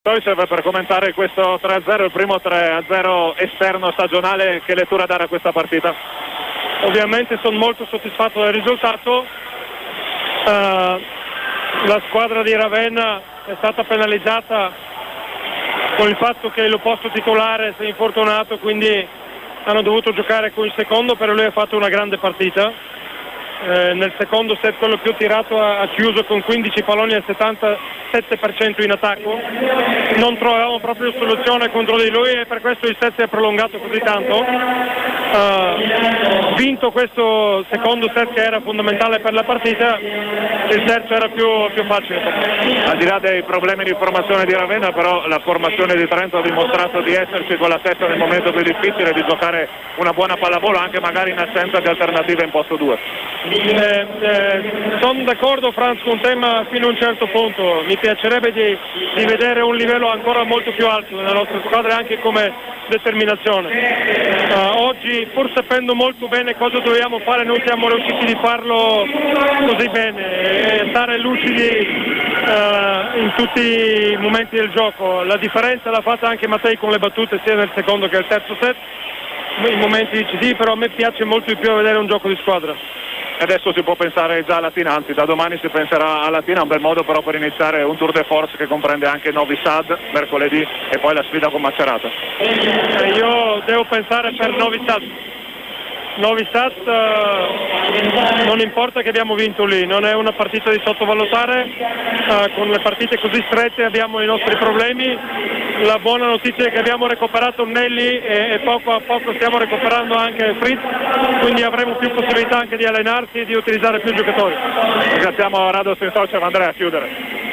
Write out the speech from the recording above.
Stoicev, per commentare questo 3-0, il primo 3-0 esterno stagionale, che lettura dare a questa partita? Ovviamente sono molto soddisfatto del risultato. La squadra di Ravenna è stata penalizzata con il fatto che l'opposto titolare si è infortunato, quindi hanno dovuto giocare con il secondo, però lui ha fatto una grande partita. Nel secondo set, quello più tirato, ha chiuso con 15 palloni al 77% in attacco. Non trovavamo proprio soluzione contro di lui e per questo il set si è prolungato così tanto. Vinto questo secondo set, che era fondamentale per la partita, il terzo era più facile. Al di là dei problemi di formazione di Ravenna, però la formazione di Trento ha dimostrato di esserci con la testa nel momento più difficile, di giocare una buona pallavolo anche magari in assenza di alternative in posto 2. Sono d'accordo, Franz, con te, ma fino a un certo punto. Mi piacerebbe di vedere un livello ancora molto più alto nella nostra squadra, anche come determinazione. Oggi, pur sapendo molto bene cosa dobbiamo fare, non siamo riusciti di farlo così bene e stare lucidi in tutti i momenti del gioco. La differenza l'ha fatta anche Mattei con le battute, sia nel secondo che nel terzo set, in momenti decisivi, però a me piace molto di più vedere un gioco di squadra. Adesso si può pensare già a Latina, anzi da domani si penserà a Latina, un bel modo però per iniziare un tour de force che comprende anche Novi Sad mercoledì e poi la sfida con Macerata. Io devo pensare per Novi Sad. Novi Sad, non importa che abbiamo vinto lì, non è una partita di sottovalutare, con le partite così strette abbiamo i nostri problemi. La buona notizia è che abbiamo recuperato Nelly e poco a poco stiamo recuperando anche Fritz, quindi avremo più possibilità anche di allenarsi e di utilizzare più giocatori. Ringraziamo Radoslav Stoicev. Andrea, a chiudere.